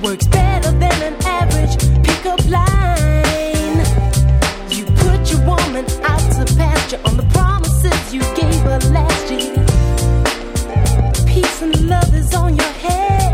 works better than an average pickup line. You put your woman out to pasture on the promises you gave her last year. Peace and love is on your head.